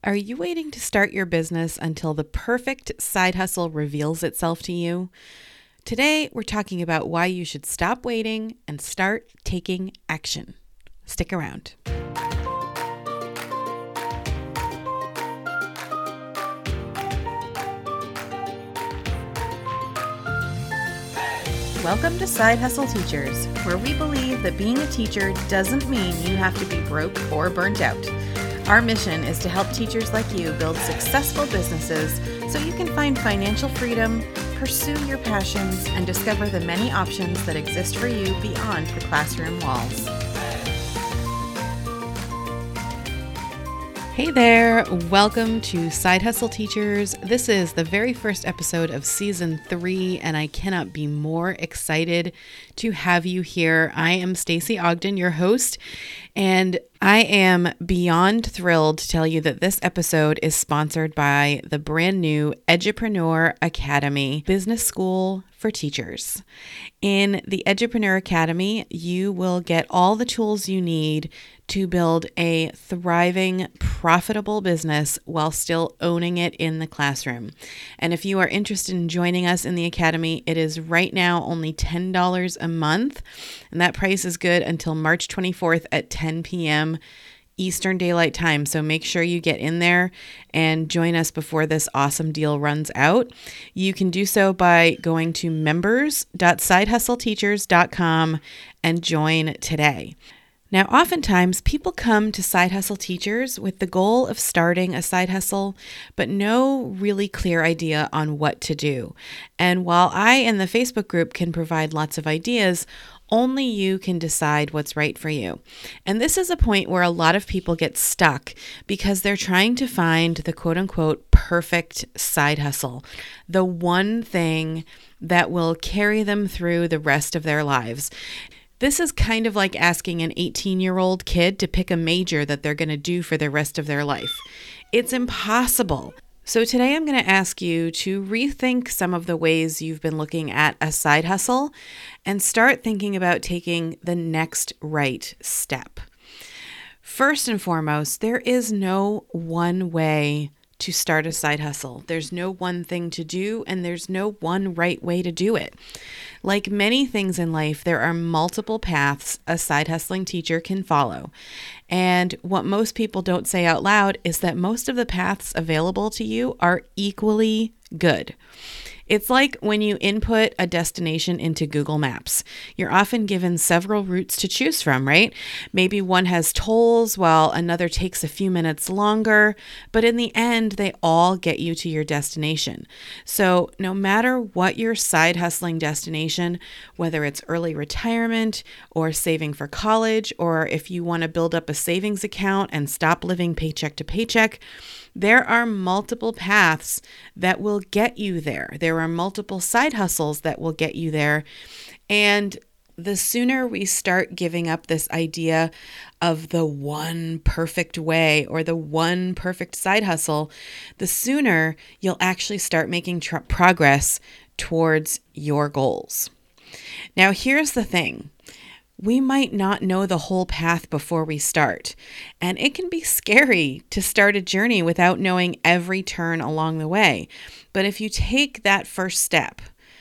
Are you waiting to start your business until the perfect side hustle reveals itself to you? Today, we're talking about why you should stop waiting and start taking action. Stick around. Welcome to Side Hustle Teachers, where we believe that being a teacher doesn't mean you have to be broke or burnt out. Our mission is to help teachers like you build successful businesses so you can find financial freedom, pursue your passions, and discover the many options that exist for you beyond the classroom walls. Hey there, welcome to Side Hustle Teachers. This is the very first episode of season 3, and I cannot be more excited to have you here. I am Stacey Ogden, your host, and I am beyond thrilled to tell you that this episode is sponsored by the brand new Edupreneur Academy Business School for Teachers. In the Edupreneur Academy, you will get all the tools you need to build a thriving, profitable business while still owning it in the classroom. And if you are interested in joining us in the Academy, it is right now only $10 a month. And that price is good until March 24th at 10 p.m. Eastern Daylight Time. So make sure you get in there and join us before this awesome deal runs out. You can do so by going to members.sidehustleteachers.com and join today. Now, oftentimes people come to Side Hustle Teachers with the goal of starting a side hustle, but no really clear idea on what to do. And while I and the Facebook group can provide lots of ideas, only you can decide what's right for you. And this is a point where a lot of people get stuck because they're trying to find the quote unquote perfect side hustle, the one thing that will carry them through the rest of their lives. This is kind of like asking an 18-year-old kid to pick a major that they're going to do for the rest of their life. It's impossible. So today I'm going to ask you to rethink some of the ways you've been looking at a side hustle and start thinking about taking the next right step. First and foremost, there is no one way to start a side hustle. There's no one thing to do, and there's no one right way to do it. Like many things in life, there are multiple paths a side hustling teacher can follow. And what most people don't say out loud is that most of the paths available to you are equally good. It's like when you input a destination into Google Maps. You're often given several routes to choose from, right? Maybe one has tolls while another takes a few minutes longer, but in the end, they all get you to your destination. So no matter what your side hustling destination, whether it's early retirement or saving for college, or if you want to build up a savings account and stop living paycheck to paycheck, there are multiple paths that will get you there. There are multiple side hustles that will get you there. And the sooner we start giving up this idea of the one perfect way or the one perfect side hustle, the sooner you'll actually start making progress towards your goals. Now, here's the thing. We might not know the whole path before we start, and it can be scary to start a journey without knowing every turn along the way. But if you take that first step,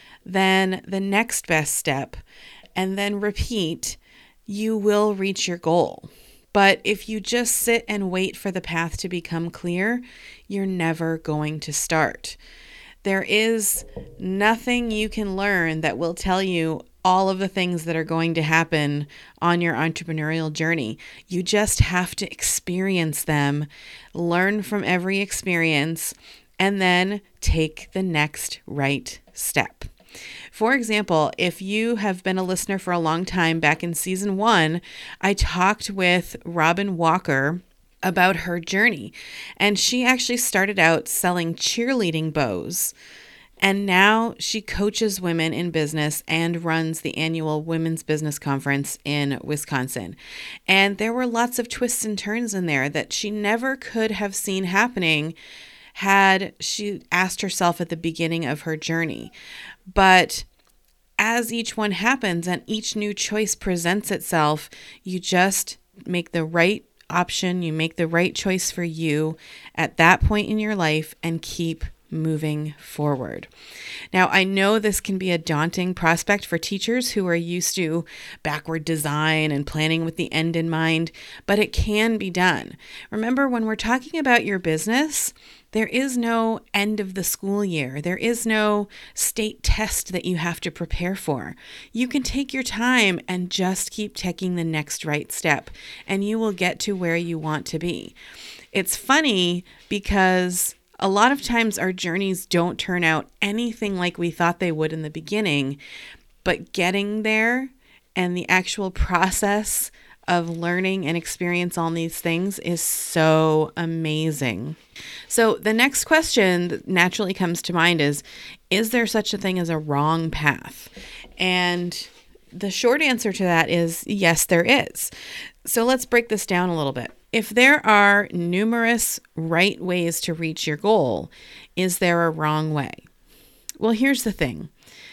then the next best step, and then repeat, you will reach your goal. But if you just sit and wait for the path to become clear, you're never going to start. There is nothing you can learn that will tell you all of the things that are going to happen on your entrepreneurial journey. You just have to experience them, learn from every experience, and then take the next right step. For example, if you have been a listener for a long time, back in season 1, I talked with Robin Walker about her journey. And she actually started out selling cheerleading bows. And now she coaches women in business and runs the annual Women's Business Conference in Wisconsin. And there were lots of twists and turns in there that she never could have seen happening had she asked herself at the beginning of her journey. But as each one happens and each new choice presents itself, you just make the right option, you make the right choice for you at that point in your life, and keep moving forward. Now, I know this can be a daunting prospect for teachers who are used to backward design and planning with the end in mind, but it can be done. Remember, when we're talking about your business, there is no end of the school year. There is no state test that you have to prepare for. You can take your time and just keep taking the next right step, and you will get to where you want to be. It's funny because a lot of times our journeys don't turn out anything like we thought they would in the beginning, but getting there and the actual process of learning and experience all these things is so amazing. So the next question that naturally comes to mind is there such a thing as a wrong path? And the short answer to that is yes, there is. So let's break this down a little bit. If there are numerous right ways to reach your goal, is there a wrong way? Well, here's the thing.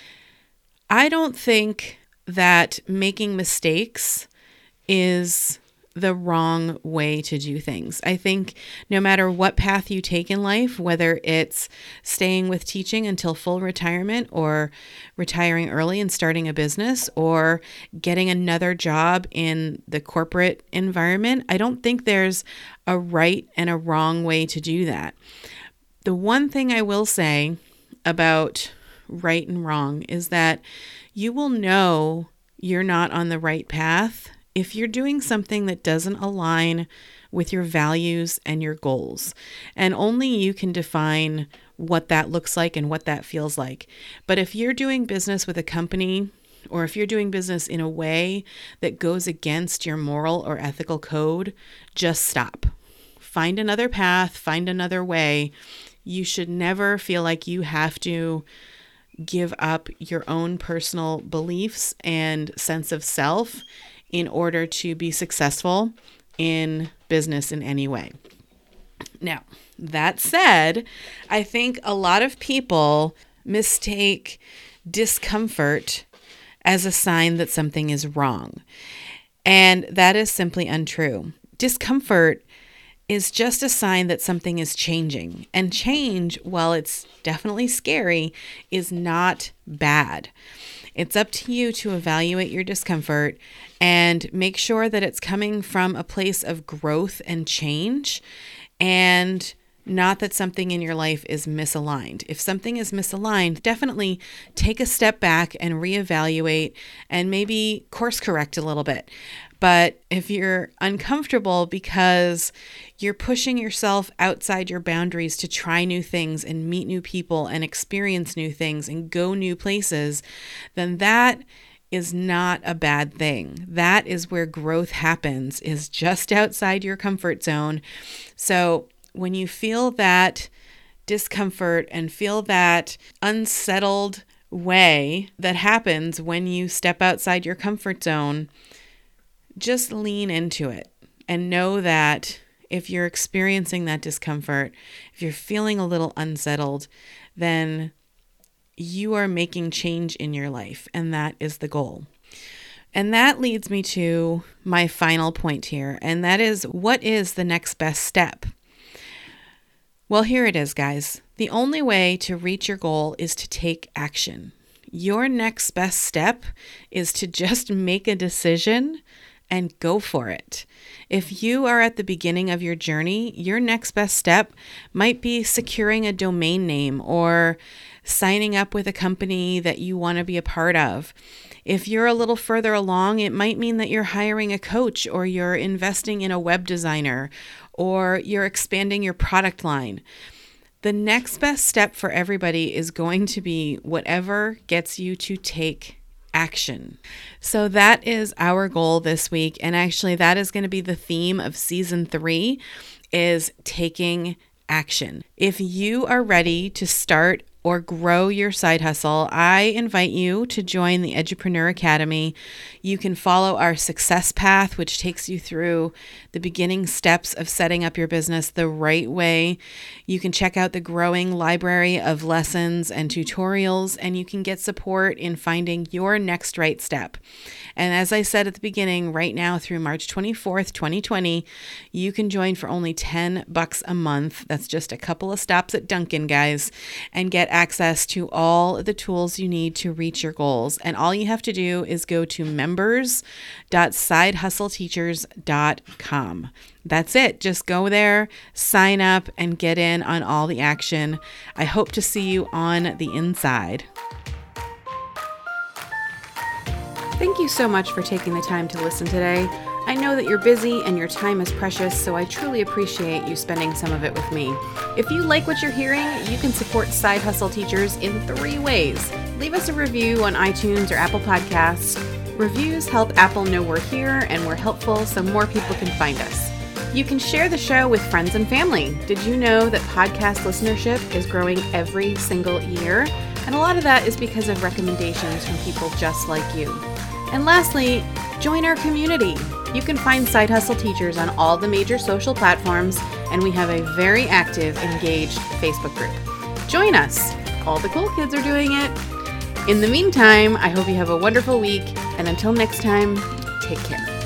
I don't think that making mistakes is the wrong way to do things. I think no matter what path you take in life, whether it's staying with teaching until full retirement or retiring early and starting a business or getting another job in the corporate environment, I don't think there's a right and a wrong way to do that. The one thing I will say about right and wrong is that you will know you're not on the right path if you're doing something that doesn't align with your values and your goals. And only you can define what that looks like and what that feels like. But if you're doing business with a company, or if you're doing business in a way that goes against your moral or ethical code, just stop. Find another path, find another way. You should never feel like you have to give up your own personal beliefs and sense of self in order to be successful in business in any way. Now, that said, I think a lot of people mistake discomfort as a sign that something is wrong. And that is simply untrue. Discomfort is just a sign that something is changing. And change, while it's definitely scary, is not bad. It's up to you to evaluate your discomfort and make sure that it's coming from a place of growth and change, and not that something in your life is misaligned. If something is misaligned, definitely take a step back and reevaluate and maybe course correct a little bit. But if you're uncomfortable because you're pushing yourself outside your boundaries to try new things and meet new people and experience new things and go new places, then that is not a bad thing. That is where growth happens, is just outside your comfort zone. So when you feel that discomfort and feel that unsettled way that happens when you step outside your comfort zone, just lean into it and know that if you're experiencing that discomfort, if you're feeling a little unsettled, then you are making change in your life, and that is the goal. And that leads me to my final point here, and that is, what is the next best step? Well, here it is, guys. The only way to reach your goal is to take action. Your next best step is to just make a decision and go for it. If you are at the beginning of your journey, your next best step might be securing a domain name or signing up with a company that you want to be a part of. If you're a little further along, it might mean that you're hiring a coach, or you're investing in a web designer, or you're expanding your product line. The next best step for everybody is going to be whatever gets you to take action. So that is our goal this week. And actually, that is going to be the theme of season 3, is taking action. If you are ready to start or grow your side hustle, I invite you to join the Edupreneur Academy. You can follow our success path, which takes you through the beginning steps of setting up your business the right way. You can check out the growing library of lessons and tutorials, and you can get support in finding your next right step. And as I said at the beginning, right now through March 24th, 2020, you can join for only $10 a month. That's just a couple of stops at Dunkin', guys, and get access to all the tools you need to reach your goals. And all you have to do is go to members.sidehustleteachers.com. That's it. Just go there, sign up, and get in on all the action. I hope to see you on the inside. Thank you so much for taking the time to listen today. I know that you're busy and your time is precious, so I truly appreciate you spending some of it with me. If you like what you're hearing, you can support Side Hustle Teachers in 3 ways. Leave us a review on iTunes or Apple Podcasts. Reviews help Apple know we're here and we're helpful so more people can find us. You can share the show with friends and family. Did you know that podcast listenership is growing every single year? And a lot of that is because of recommendations from people just like you. And lastly, join our community. You can find Side Hustle Teachers on all the major social platforms, and we have a very active, engaged Facebook group. Join us. All the cool kids are doing it. In the meantime, I hope you have a wonderful week, and until next time, take care.